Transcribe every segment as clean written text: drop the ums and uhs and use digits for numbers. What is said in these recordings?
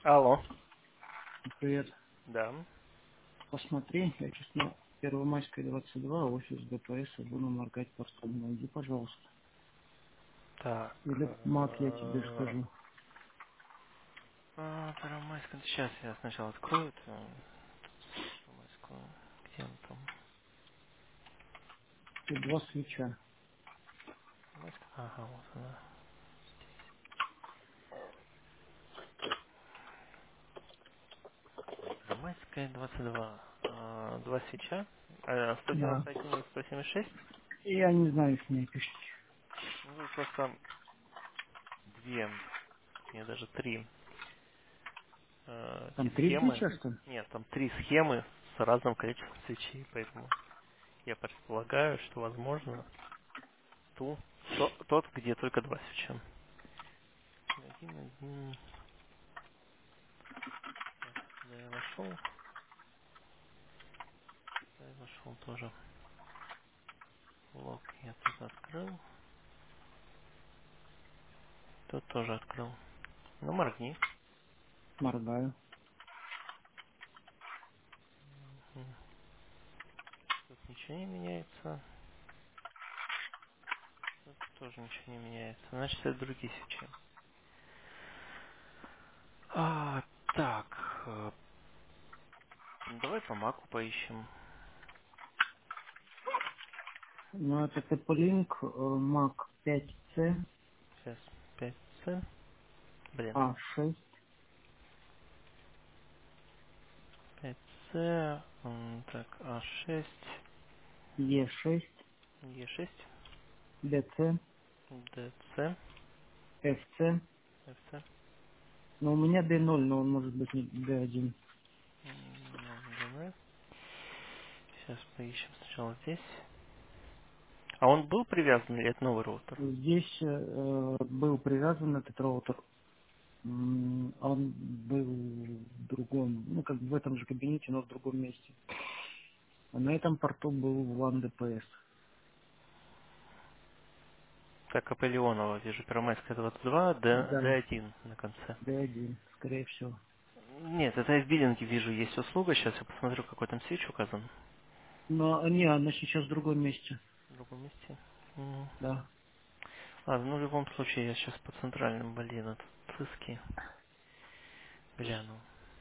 Алло. Привет. Да. Посмотри, я сейчас на Первомайской 22, офис ДПС, буду моргать портом. Найди, пожалуйста. Так. Или Мак, я тебе скажу. Первомайская. Сейчас я сначала открою эту Первомайскую. Где он там? И два свеча. Первомайская. Ага, вот она. Первомайская 22. Два свеча. Да. 191 и 176. Я не знаю, их не пишите. Ну, тут просто две, нет, даже три Там три схемы. свеча, что ли? Нет, там три схемы с разным количеством свечей, поэтому я предполагаю, что возможно тот, где только два свеча. Один. Так, куда я вошел? Куда я вошел тоже. Лог я тут открыл. Тут тоже открыл. Ну, моргни. Моргаю. Мгм. Тут ничего не меняется. Тут тоже ничего не меняется. Значит, это другие свечи. Так. Давай по маку поищем. Ну, это TP-Link Мак 5C Сейчас 5C. Блин. А6 5C. Так, А6. Е6 Е6. DC DC. FC. FC. Но у меня D0, но он может быть не D1. Давай. Сейчас поищем сначала здесь. А он был привязан или это новый роутер? Здесь был привязан этот роутер. Он был в другом, ну, как бы в этом же кабинете, но в другом месте. А на этом порту был LAN ДПС. Так, Аполеонова, вижу, Первомайская 22, Да, D1 на конце. D1, скорее всего. Нет, это я в биллинге вижу, есть услуга, сейчас я посмотрю, какой там свич указан Но не, она сейчас в другом месте. в другом месте. Да. Ладно, ну в любом случае я сейчас по центральным, блин, этот циски гляну.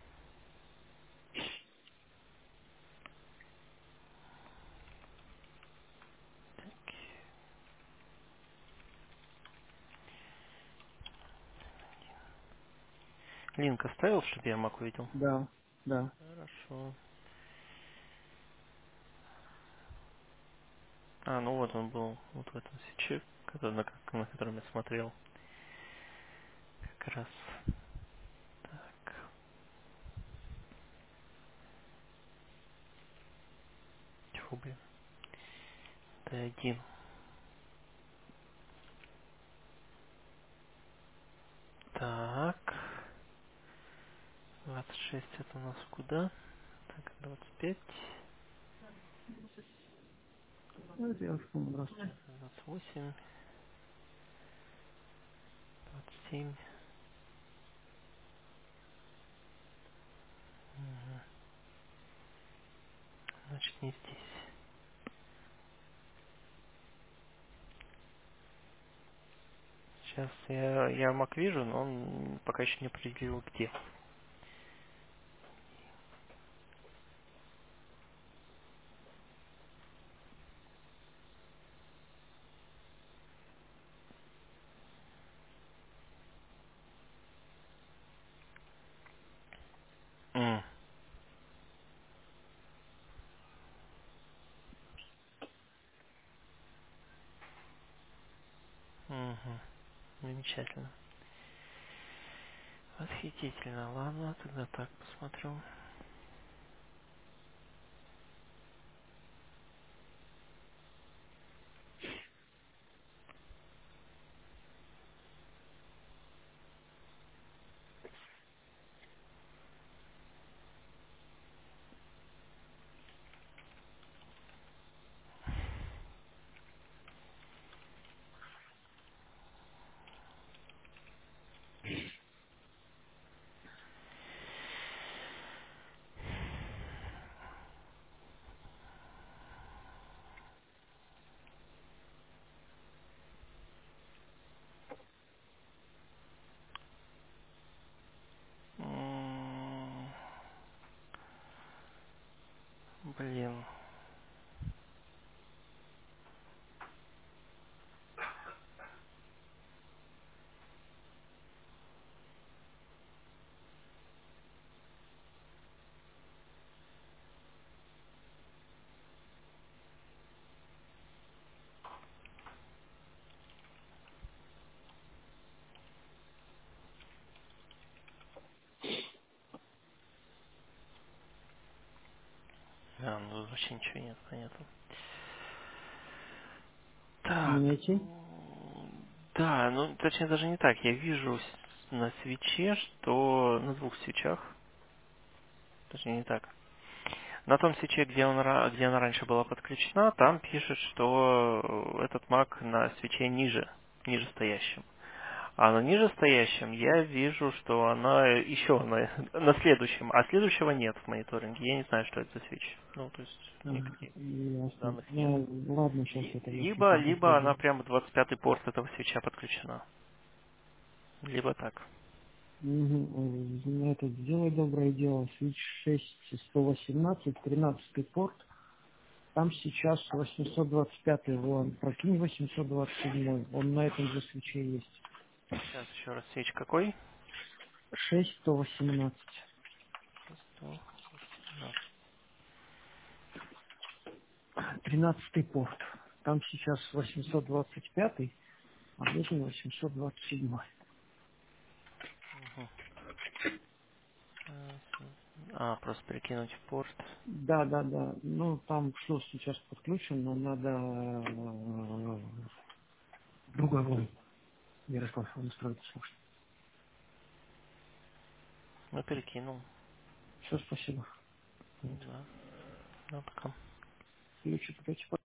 Линк оставил, чтобы я Мак увидел? Да, да. Хорошо. Ну вот он был вот в этом свече, на котором я смотрел. Как раз. Так, тьфу, блин. D1. Так. 26 это у нас куда? Так, 25, Ну, это я уже помню, здравствуйте. 28, 27. Мгм. Значит, не здесь. Сейчас я Мак вижу, но он пока еще не определил где. М. Мгм. Замечательно. Восхитительно. Ладно, тогда так посмотрю. Блин. Ну тут вообще ничего нет, понятно. Не Так. найти? Да, ну точнее даже не так. Я вижу на свече, что на двух свечах, точнее не так. На том свече, где она раньше была подключена, там пишет, что этот маг на свече ниже стоящем. А на нижестоящем я вижу, что она еще на следующем, а следующего нет в мониторинге. Я не знаю, что это за свечи. Ну, то есть никаких Ясно. данных нет. Ну, ладно, сейчас я тогда секунду Либо она зайду. прямо 25-й порт этого свеча подключена. Либо так. Это сделай доброе дело. Switch 6 118, 13 порт. Там сейчас 825, вон, прокинь 827. Он на этом же свече есть. Сейчас еще раз свеч какой? 6 118. 618. 13 порт. Там сейчас 825, а здесь 827. Мгм. Просто перекинуть в порт. Да, да, да. Ну, там что сейчас подключено, надо другой вон. Ярослав, он устроит, слушай. Ну, перекинул. Все, спасибо. Вот. Да. Ну, пока. Ключи,